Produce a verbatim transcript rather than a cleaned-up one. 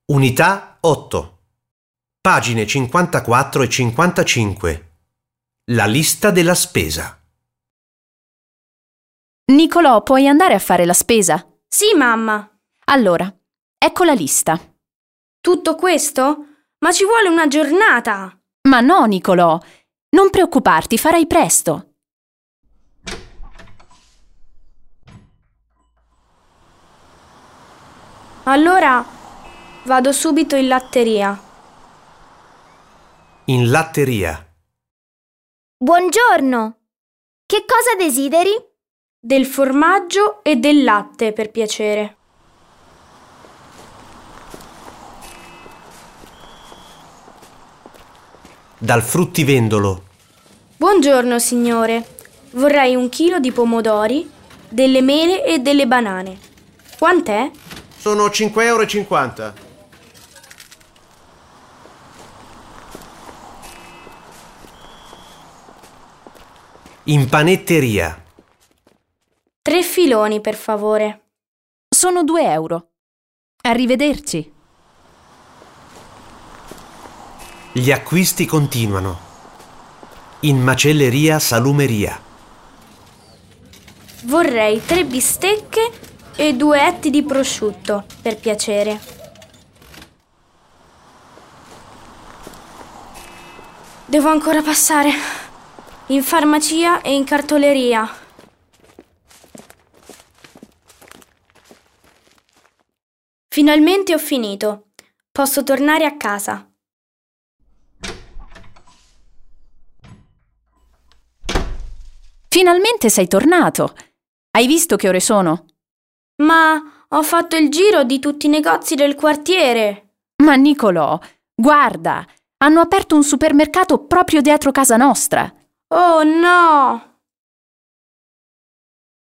Unità otto. Pagine cinquantaquattro e cinquantacinque. La lista della spesa. Nicolò, puoi andare a fare la spesa? Sì, mamma. Allora, ecco la lista. Tutto questo? Ma ci vuole una giornata. Ma no, Nicolò, non preoccuparti, farai presto. Allora vado subito in latteria. In latteria. Buongiorno. Che cosa desideri? Del formaggio e del latte, per piacere. Dal fruttivendolo. Buongiorno, signore. Vorrei un chilo di pomodori, delle mele e delle banane. Quant'è? Sono cinque euro e cinquanta. In panetteria. Tre filoni, per favore. Sono due euro. Arrivederci. Gli acquisti continuano. In macelleria salumeria. Vorrei tre bistecche e due etti di prosciutto, per piacere. Devo ancora passare in farmacia e in cartoleria. Finalmente ho finito. Posso tornare a casa. Finalmente sei tornato. Hai visto che ore sono? Ma ho fatto il giro di tutti i negozi del quartiere. Ma Nicolò, guarda, hanno aperto un supermercato proprio dietro casa nostra. Oh no!